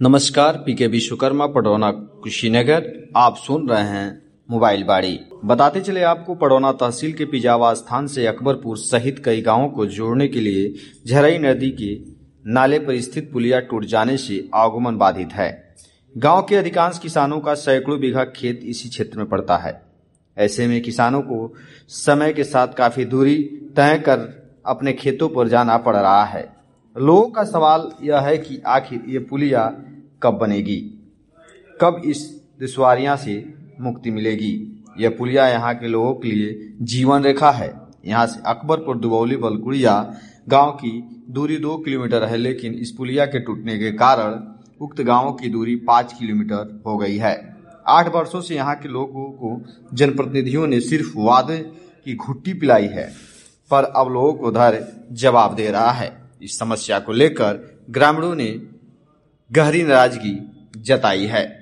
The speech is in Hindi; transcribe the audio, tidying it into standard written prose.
नमस्कार, पीके विश्वकर्मा पडरौना कुशीनगर। आप सुन रहे हैं मोबाइल बाड़ी। बताते चले आपको, पडरौना तहसील के पिजावा स्थान से अकबरपुर सहित कई गांवों को जोड़ने के लिए झरई नदी के नाले पर स्थित पुलिया टूट जाने से आवागमन बाधित है। गांव के अधिकांश किसानों का सैकड़ों बीघा खेत इसी क्षेत्र में पड़ता है। ऐसे में किसानों को समय के साथ काफी दूरी तय कर अपने खेतों पर जाना पड़ रहा है। लोगों का सवाल यह है कि आखिर ये पुलिया कब बनेगी, कब इस दुश्वारियां से मुक्ति मिलेगी। यह पुलिया यहाँ के लोगों के लिए जीवन रेखा है। यहाँ से अकबरपुर, दुबौली, बलकुड़िया गांव की दूरी 2 किलोमीटर है, लेकिन इस पुलिया के टूटने के कारण उक्त गांवों की दूरी 5 किलोमीटर हो गई है। 8 वर्षों से यहाँ के लोगों को जनप्रतिनिधियों ने सिर्फ वादे की घुट्टी पिलाई है, पर अब लोगों को धैर्य जवाब दे रहा है। इस समस्या को लेकर ग्रामीणों ने गहरी नाराजगी जताई है।